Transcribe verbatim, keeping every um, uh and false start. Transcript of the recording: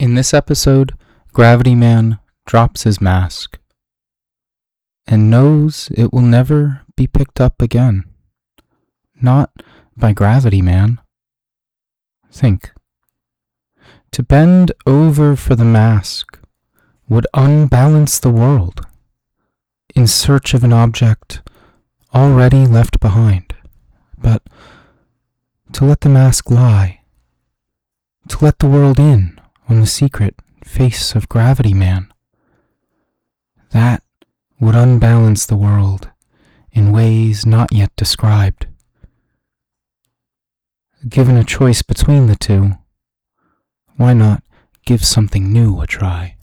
In this episode, Gravity Man drops his mask and knows it will never be picked up again. Not by Gravity Man. Think. To bend over for the mask would unbalance the world in search of an object already left behind. But to let the mask lie, to let the world in on the secret face of Gravity Man, that would unbalance the world in ways not yet described. Given a choice between the two, why not give something new a try?